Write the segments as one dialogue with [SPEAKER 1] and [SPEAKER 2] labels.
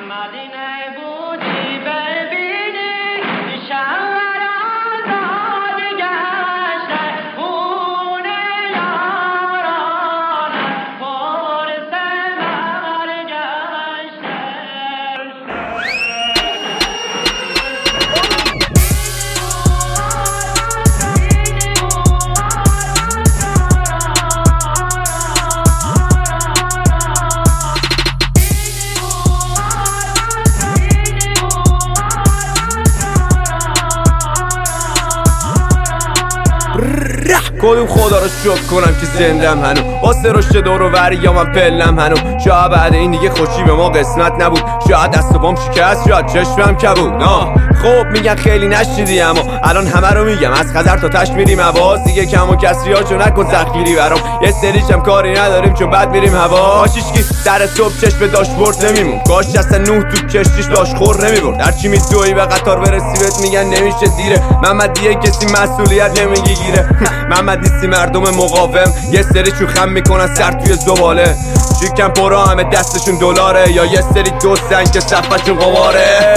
[SPEAKER 1] کدوم خدا رو شکر کنم که زندم هنو واسه رشد دور و بری یا من پلم هنو شاید بعد این دیگه خوشی به ما قسمت نبود شاید دست و پام شکست شاید چشمم کبود خب میگن خیلی نشنیدی اما الان همه رو میگم از خزر تا تش میریم عواز دیگه کم و کسری هاشو نکن ذخیری برام یه سریشم کاری نداریم چون بعد میریم هوا هاشیشکی در صبح چشم داشبورد نمیمون کاش اصلا نوح تو کشتیش داشت خور نمیبرد هرچی میدوی به قطار برسی بهت میگن نمیشه دیره محمد دیگه کسی مسئولیت نمیگیره محمد نیستی مردم مقاوم یه سریشون خم میکنن سر توی زباله شیکن پرا همه دستشون دلاره یا یه سری دوستن که صفحشون قماره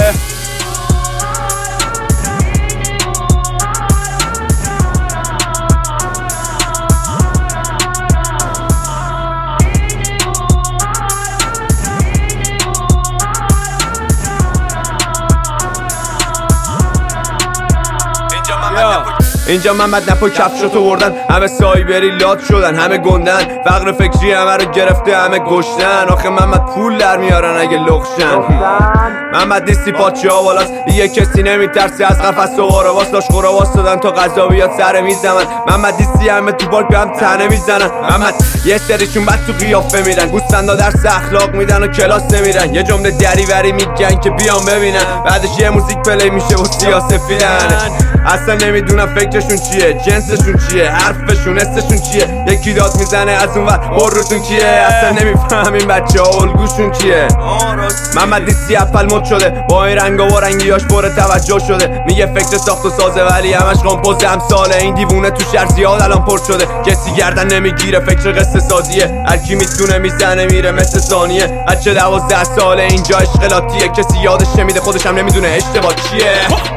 [SPEAKER 1] اینجا محمد نپا کفشاتو بردن همه سایبری لات شدن همه گندن فقر فکری همه رو گرفته همه گشتن آخه محمد پول در میارن اگه لخشن محمد نیستی پاچه ها بالاست دیگه کسی نمیترسه از قفس و قرواس داشت قرواس دادن تا غذا بیاد سر میزمن محمد نیستی همه تو پارک به هم تنه میزنن محمد یه سریشون بد تو قیافه میرن گوسفندا درس اخلاق میدن و کلاس نمیرن یه جمله دریوری میگن که بیان ببینن بعدش یه موزیک پلی میشه و سیاسفیدن اصلا نمیدونم فکرشون چیه جنسشون چیه حرفشون حسشون چیه یکی داد میزنه از اون ور بروتون کیه اصلا نمیفهمیم بچه ها الگوشون کیه محمد نیستی اپل مد شده با این رنگا و رنگیاش پر توجه شده میگه فکر ساخت و سازه ولی همش قامپوز امثاله این دیوونه تو شهر زیاد الان پر شده کسی گردن نمیگیره فکر قصه سازیه هر کی میتونه میزنه میره مثل ثانیه بچه 12 ساله اینجا اشغالاتیه کسی یادش نمیده خودش هم نمیدونه اشتباه چیه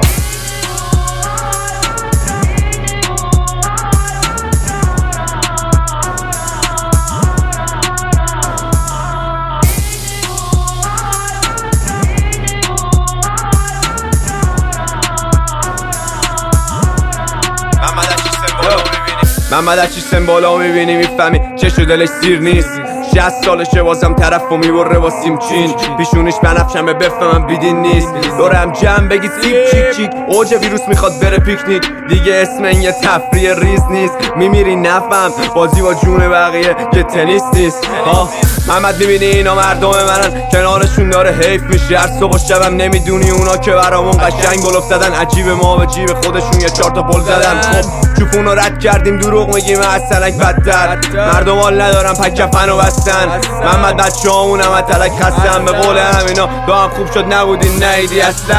[SPEAKER 1] محمد از چی سمبالا میبینی میفهمی چشو دلش سیر نیست 60 سالشه بازم طرفو میبره با سیم چین پیشونش بنفشمه بفهمم بیدین نیست دورم جمع بگی سیب چیک چیک اوج ویروس میخواد بره پیکنیک دیگه اسم این یه تفریح ریز نیست میمیری نفهم بازی با جون بقیه که تنیس نیست محمد میبینی اینا مردم منن کنارشون داره حیف میشه هر صبح و شبم نمیدونی اونا که برامون قشنگ گل افتادن عجیب ما به جیب خودشون یه 4 تا پل زدن خب چوپونو رد کردیم دروغ میگیم از سلک بدتر مردم حال ندارن پک کفنو بستن محمد بچه هامون همه تلک خستن به قول همینا تو هم خوب شد نبودی نیدی اصلا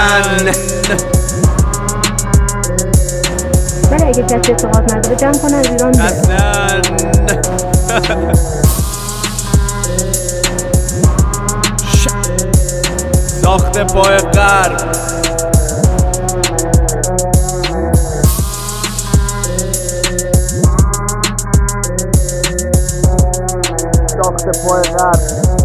[SPEAKER 2] ولی اگه کسی اعتقاد نداره جمع کنه از ایران بیاره
[SPEAKER 1] ساخت پای غرب ساخت پای غرب